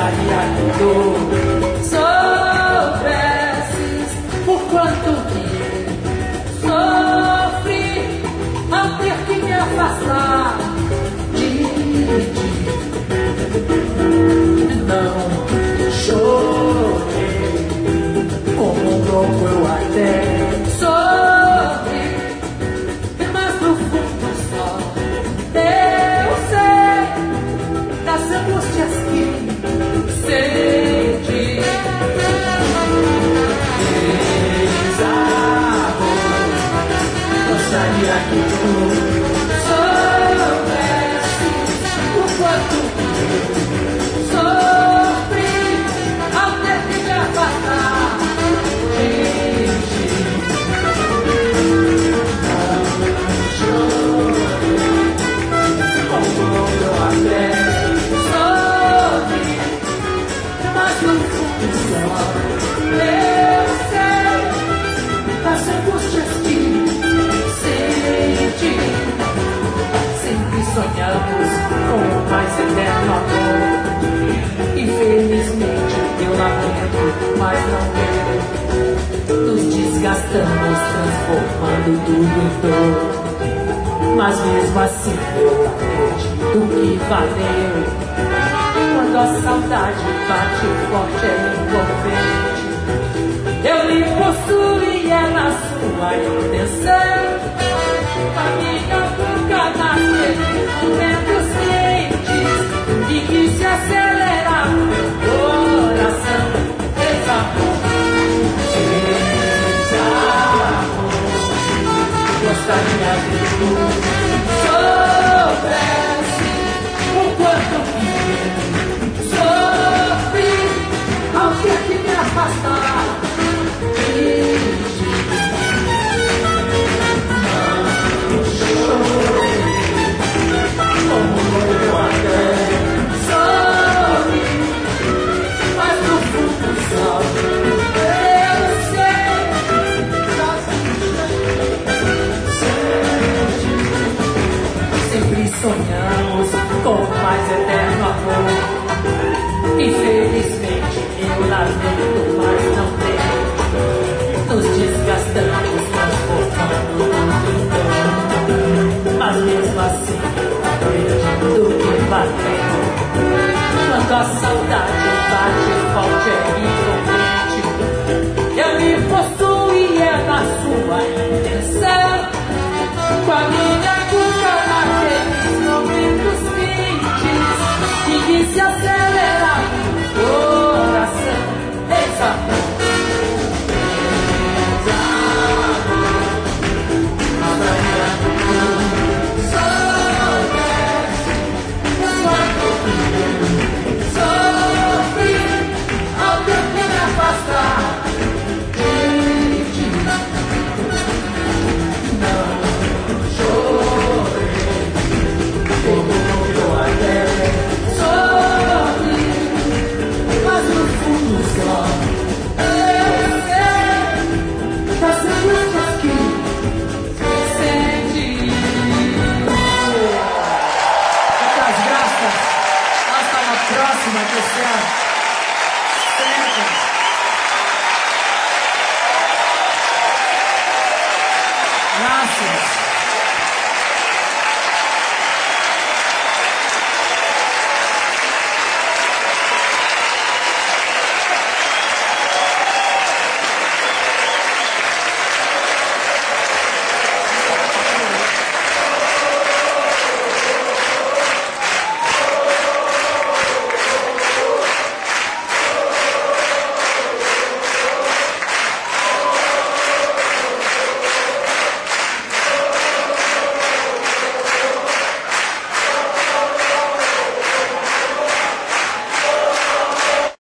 gostaria que tu soubesses o quanto que sofri ao ter que me afastar de ti. Não chorei, como um louco eu até sorri, mas no fundo só eu sei das angústias que senti. Desamor, gostaria que tu soubesses o quanto sofri ao ter que me afastar de ti. Não chorei, como eu até sorri, mas no fundo só eu sei das angústias que senti. Sempre sonhamos com o mais eterno amor. Infelizmente eu lamento, mas não deu. Nos desgastamos, transformando tudo em dor. Mas mesmo assim eu acredito que valeu. Quando a saudade bate forte é envolvente. Eu lhe possuo e é na sua intenção. A minha boca naqueles momentos quentes em que se acelera meu coração. Desamor, gostaria que tu soubesse o quanto que sofri ao ter que me afastar de ti. Não chorei, como eu até sorri, mas no fundo só eu sei das angústias. Sempre sonhamos com o mais eterno amor. Infelizmente eu lamento, mas não tem. Nos desgastamos, transformando tudo em dor. Mas mesmo assim acredito que valeu. Quando a saudade bate forte é envolvente. Eu me possuo e é na sua intenção. Com a minha culpa naqueles momentos quentes em que se acelera o coração. Desamor, gostaria que tu soubesse o quanto sofri ao ter que me afastar de ti. Não chorei, como eu até sorri, mas no fundo só eu sei das angústias que senti. Muitas graças. Hasta la próxima, que sea sempre. Gracias.